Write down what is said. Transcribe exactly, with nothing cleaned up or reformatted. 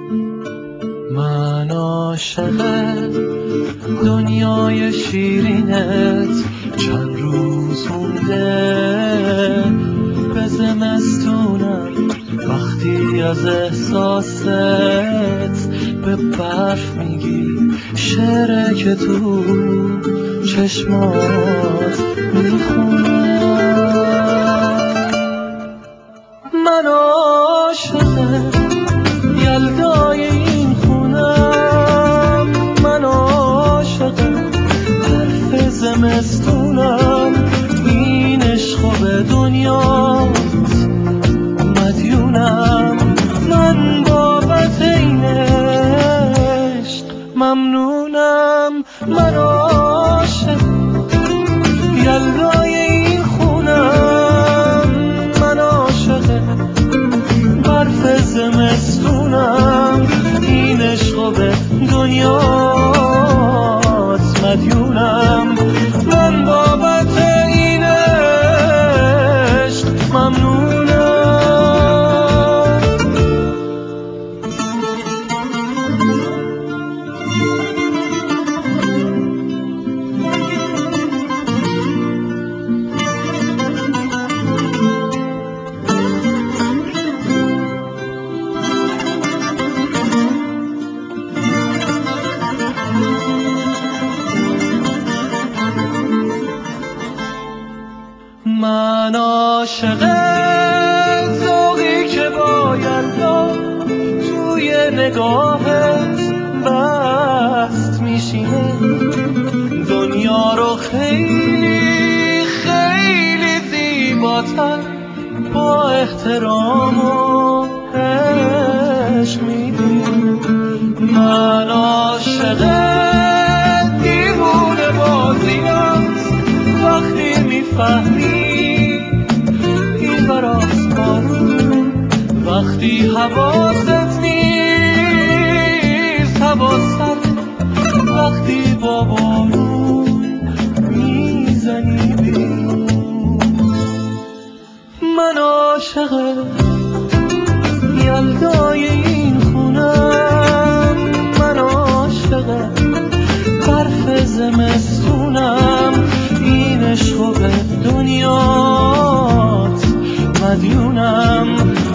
من عاشق دنیای شیرینت چند روز مونده به زمستونم، وقتی از احساست به برف میگی شعره که تو چشمات میخونم. من عاشق یلدای این خونم، من عاشق حرف زمستونم، این عشق و به دنیات مدیونم. من بابت این عشق ممنونم. من عاشق یلدای این خونم، من عاشق برف زمستونم، این عشق و به دنیات مدیونم. من بابت این عشق ممنونم. من عاشق ذوقی که با یلدا توی نگاهت بست میشینه، دنیا رو خیلی خیلی زیباتر با احترام و عشق میبینی. من عاشق دیوونه بازیم، وقتی میفهمی این براست بارون، وقتی حواست نیست هوا سرده، وقتی با بارون میزنی بیرون. من عاشق یلدای این خونم، من عاشق برف زمستونم، این عشق و به دنیات مدیونم.